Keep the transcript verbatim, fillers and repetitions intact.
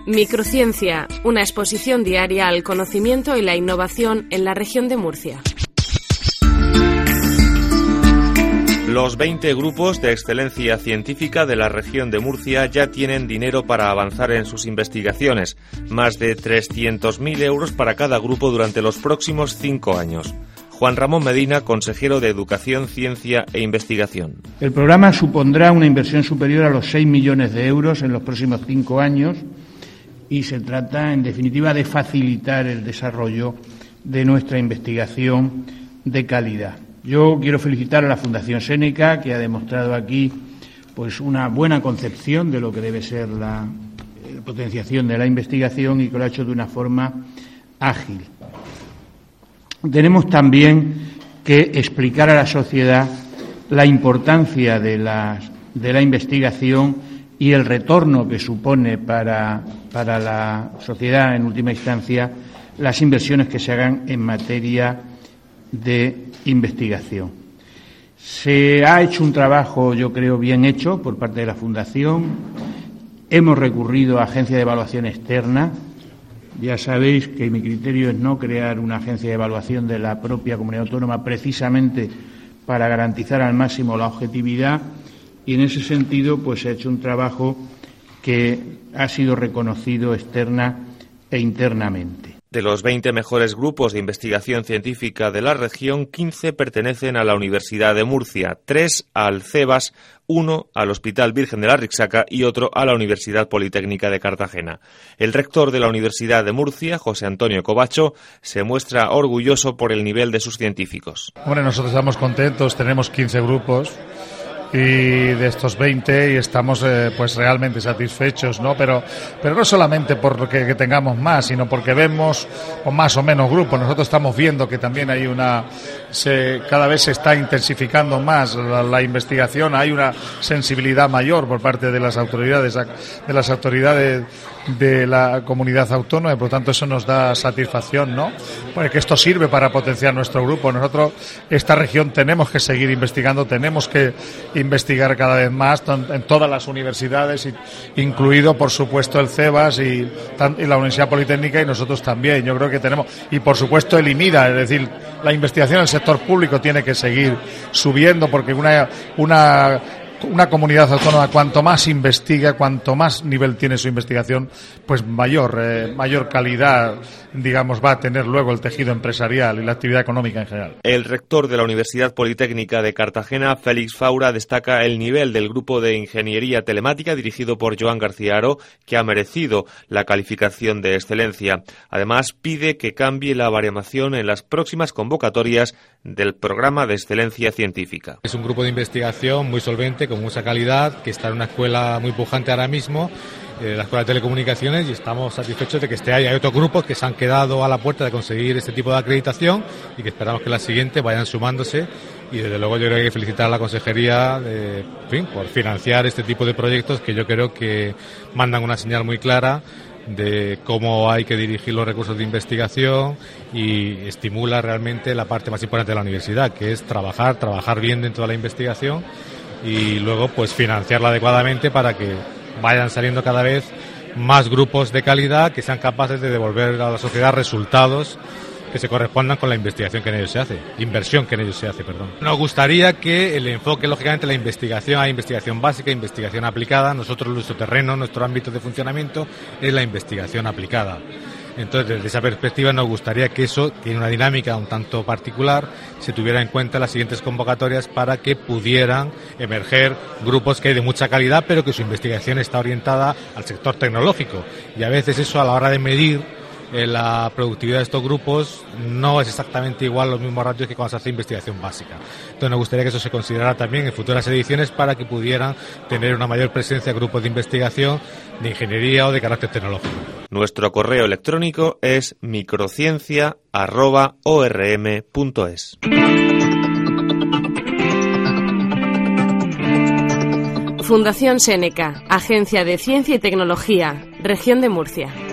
Microciencia, una exposición diaria al conocimiento y la innovación en la región de Murcia. Los veinte grupos de excelencia científica de la región de Murcia ya tienen dinero para avanzar en sus investigaciones, más de trescientos mil euros para cada grupo durante los próximos cinco años. Juan Ramón Medina, consejero de Educación, Ciencia e Investigación. El programa supondrá una inversión superior a los seis millones de euros en los próximos cinco años y se trata, en definitiva, de facilitar el desarrollo de nuestra investigación de calidad. Yo quiero felicitar a la Fundación Seneca, que ha demostrado aquí pues una buena concepción de lo que debe ser la, la potenciación de la investigación y que lo ha hecho de una forma ágil. Tenemos también que explicar a la sociedad la importancia de la, de la investigación y el retorno que supone para, para la sociedad, en última instancia, las inversiones que se hagan en materia de investigación. Se ha hecho un trabajo, yo creo, bien hecho por parte de la Fundación. Hemos recurrido a agencia de evaluación externa. Ya sabéis que mi criterio es no crear una agencia de evaluación de la propia comunidad autónoma precisamente para garantizar al máximo la objetividad y en ese sentido pues se ha hecho un trabajo que ha sido reconocido externa e internamente. De los veinte mejores grupos de investigación científica de la región, quince pertenecen a la Universidad de Murcia, tres al CEBAS, uno al Hospital Virgen de la Rixaca y otro a la Universidad Politécnica de Cartagena. El rector de la Universidad de Murcia, José Antonio Covacho, se muestra orgulloso por el nivel de sus científicos. Bueno, nosotros estamos contentos, tenemos quince grupos y de estos veinte y estamos eh, pues realmente satisfechos, ¿no? Pero pero no solamente porque que tengamos más, sino porque vemos o más o menos grupos. Nosotros estamos viendo que también hay una se cada vez se está intensificando más la, la investigación, hay una sensibilidad mayor por parte de las autoridades de las autoridades de la comunidad autónoma y por lo tanto eso nos da satisfacción, ¿no? Porque esto sirve para potenciar nuestro grupo. Nosotros esta región tenemos que seguir investigando, tenemos que investigar cada vez más en todas las universidades, incluido por supuesto el CEBAS y, y la Universidad Politécnica y nosotros también. Yo creo que tenemos, y por supuesto el IMIDA, es decir, la investigación en el sector público tiene que seguir subiendo porque una una Una comunidad autónoma, cuanto más investiga, cuanto más nivel tiene su investigación, pues mayor eh, mayor calidad, digamos, va a tener luego el tejido empresarial y la actividad económica en general. El rector de la Universidad Politécnica de Cartagena, Félix Faura, destaca el nivel del grupo de Ingeniería Telemática dirigido por Joan García Aro, que ha merecido la calificación de excelencia. Además, pide que cambie la baremación en las próximas convocatorias del programa de excelencia científica. Es un grupo de investigación muy solvente, con mucha calidad, que está en una escuela muy pujante ahora mismo, eh, la Escuela de Telecomunicaciones, y estamos satisfechos de que esté ahí. Hay otros grupos que se han quedado a la puerta de conseguir este tipo de acreditación y que esperamos que las siguientes vayan sumándose. Y desde luego yo creo que hay que felicitar a la consejería de, en fin, por financiar este tipo de proyectos que yo creo que mandan una señal muy clara de cómo hay que dirigir los recursos de investigación y estimula realmente la parte más importante de la universidad, que es trabajar, trabajar bien dentro de la investigación y luego pues financiarla adecuadamente para que vayan saliendo cada vez más grupos de calidad que sean capaces de devolver a la sociedad resultados que se correspondan con la investigación que en ellos se hace, inversión que en ellos se hace, perdón. Nos gustaría que el enfoque, lógicamente, la investigación, hay investigación básica, investigación aplicada. Nosotros, nuestro terreno, nuestro ámbito de funcionamiento es la investigación aplicada. Entonces, desde esa perspectiva, nos gustaría que eso, tiene una dinámica un tanto particular, se tuviera en cuenta en las siguientes convocatorias para que pudieran emerger grupos que hay de mucha calidad, pero que su investigación está orientada al sector tecnológico. Y a veces eso, a la hora de medir eh, la productividad de estos grupos, no es exactamente igual los mismos ratios que cuando se hace investigación básica. Entonces, nos gustaría que eso se considerara también en futuras ediciones para que pudieran tener una mayor presencia grupos de investigación de ingeniería o de carácter tecnológico. Nuestro correo electrónico es microciencia arroba orm punto es. Fundación Seneca, Agencia de Ciencia y Tecnología, Región de Murcia.